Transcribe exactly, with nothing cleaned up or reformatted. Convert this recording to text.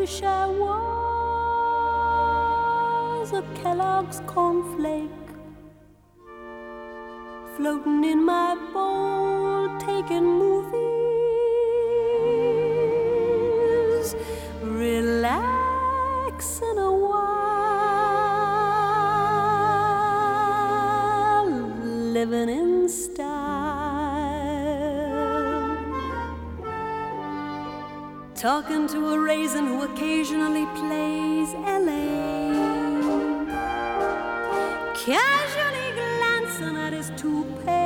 wish I was a Kellogg's cornflake, floating in my bowl, taking movies, relaxing a while, living in style, talking to a raisin who occasionally plays L A, casually glancing at his toupee,